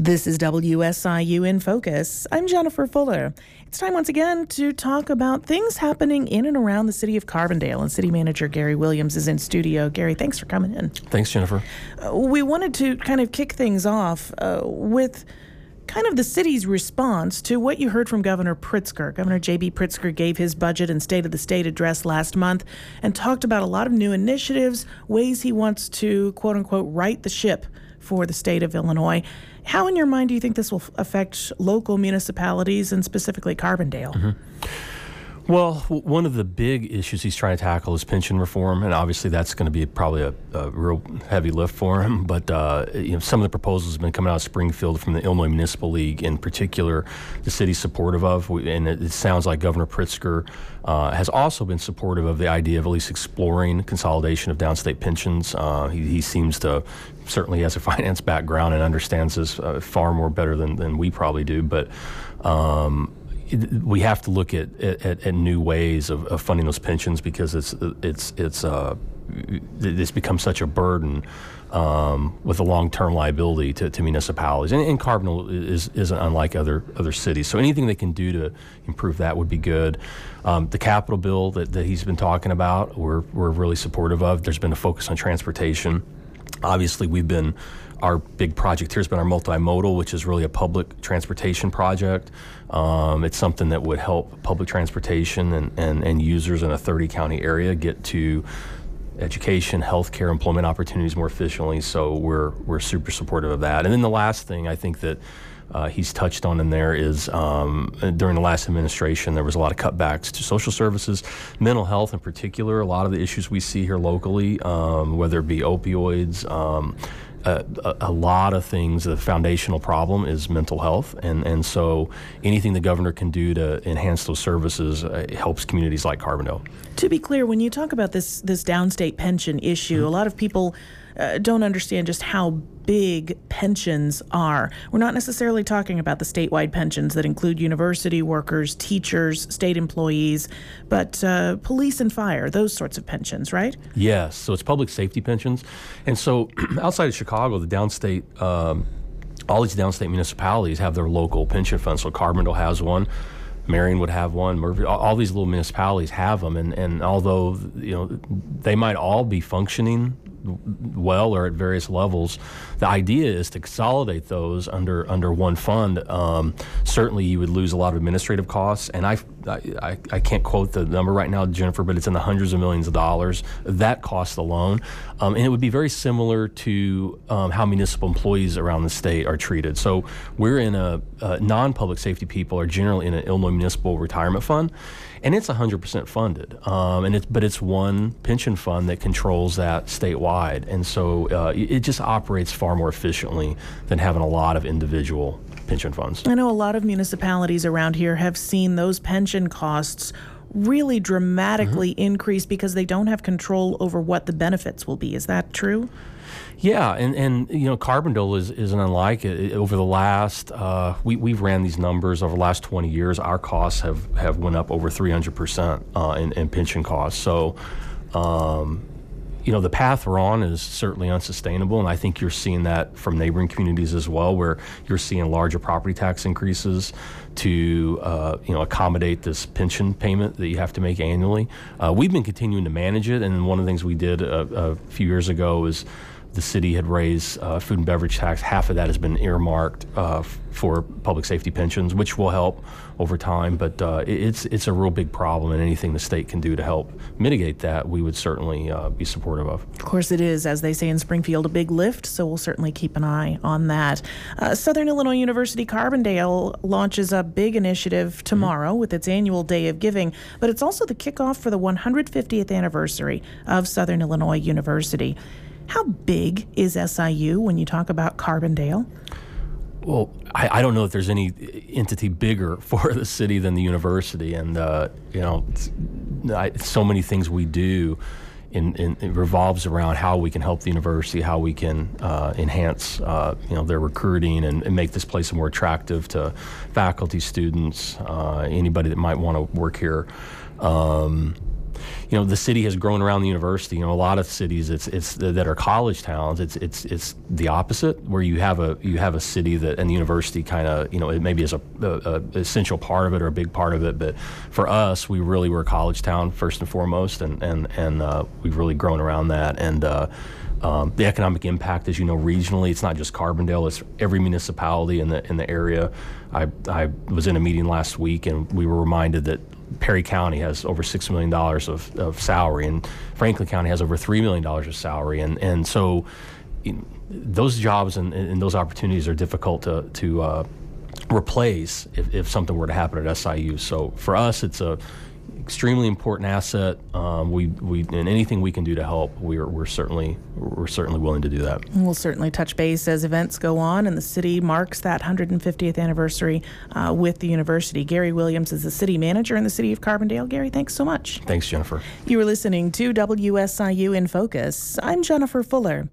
This is WSIU in Focus. I'm Jennifer Fuller. It's time once again to talk about things happening in and around the city of Carbondale. And City Manager Gary Williams is in studio. Gary, thanks for coming in. Thanks, Jennifer. We wanted to kind of kick things off with kind of the city's response to what you heard from Governor Pritzker. Governor J.B. Pritzker gave his budget and State of the State address last month and talked about a lot of new initiatives, ways he wants to, quote unquote, right the ship for the state of Illinois. How, in your mind, do you think this will affect local municipalities and specifically Carbondale? Mm-hmm. Well, one of the big issues he's trying to tackle is pension reform, and obviously that's going to be probably a real heavy lift for him. But some of the proposals have been coming out of Springfield from the Illinois Municipal League, in particular, the city's supportive of, and it sounds like Governor Pritzker has also been supportive of the idea of at least exploring consolidation of downstate pensions. He seems to certainly has a finance background and understands this far more better than we probably do, but we have to look at new ways of funding those pensions because it's become such a burden with a long-term liability to municipalities, and Carbondale isn't unlike other cities. So anything they can do to improve that would be good. The capital bill that he's been talking about, we're really supportive of. There's been a focus on transportation. Obviously, our big project here has been our multimodal, which is really a public transportation project. It's something that would help public transportation and users in a 30-county area get to education, healthcare, employment opportunities more efficiently. So we're super supportive of that. And then the last thing I think that he's touched on in there is during the last administration, there was a lot of cutbacks to social services, mental health in particular. A lot of the issues we see here locally, whether it be opioids, a lot of things. The foundational problem is mental health, and so anything the governor can do to enhance those services helps communities like Carbondale. To be clear, when you talk about this downstate pension issue, mm-hmm. a lot of people don't understand just how big pensions are. We're not necessarily talking about the statewide pensions that include university workers, teachers, state employees, but police and fire, those sorts of pensions, right? Yes, so it's public safety pensions. And so outside of Chicago, the downstate, all these downstate municipalities have their local pension funds. So Carbondale has one. Marion would have one. Murphy, all these little municipalities have them, and although they might all be functioning well or at various levels, the idea is to consolidate those under one fund. Certainly, you would lose a lot of administrative costs, and I can't quote the number right now, Jennifer, but it's in the hundreds of millions of dollars, that cost alone. And it would be very similar to how municipal employees around the state are treated. So we're in a non-public safety people are generally in an Illinois Municipal Retirement Fund, and it's 100% funded. But it's one pension fund that controls that statewide. And so it just operates far more efficiently than having a lot of individual pension funds. I know a lot of municipalities around here have seen those pension costs really dramatically mm-hmm. increase because they don't have control over what the benefits will be. Is that true? Yeah, and Carbondale isn't unlike it. Over the last, we've ran these numbers over the last 20 years. Our costs have went up over 300% in pension costs. So, the path we're on is certainly unsustainable, and I think you're seeing that from neighboring communities as well, where you're seeing larger property tax increases to accommodate this pension payment that you have to make annually. We've been continuing to manage it, and one of the things we did a few years ago is the city had raised food and beverage tax. Half of that has been earmarked for public safety pensions, which will help over time. But it's a real big problem, and anything the state can do to help mitigate that, we would certainly be supportive of. Of course it is, as they say in Springfield, a big lift, so we'll certainly keep an eye on that. Southern Illinois University Carbondale launches a big initiative tomorrow mm-hmm. with its annual Day of Giving, but it's also the kickoff for the 150th anniversary of Southern Illinois University. How big is SIU when you talk about Carbondale? Well, I don't know if there's any entity bigger for the city than the university, and so many things we do it revolves around how we can help the university, how we can enhance their recruiting and make this place more attractive to faculty, students, anybody that might want to work here. the city has grown around the university. A lot of cities it's that are college towns. It's the opposite, where you have a city that and the university kind of it maybe is a essential part of it or a big part of it. But for us, we really were a college town first and foremost, and we've really grown around that. And the economic impact, as you know, regionally, it's not just Carbondale; it's every municipality in the area. I was in a meeting last week, and we were reminded that Perry County has over $6 million of salary, and Franklin County has over $3 million of salary, and so those jobs and those opportunities are difficult to replace if something were to happen at SIU. So for us, it's a extremely important asset. We and anything we can do to help, we're certainly willing to do that. We'll certainly touch base as events go on and the city marks that 150th anniversary with the university. Gary Williams is the city manager in the city of Carbondale. Gary, thanks so much. Thanks, Jennifer. You were listening to WSIU in Focus. I'm Jennifer Fuller.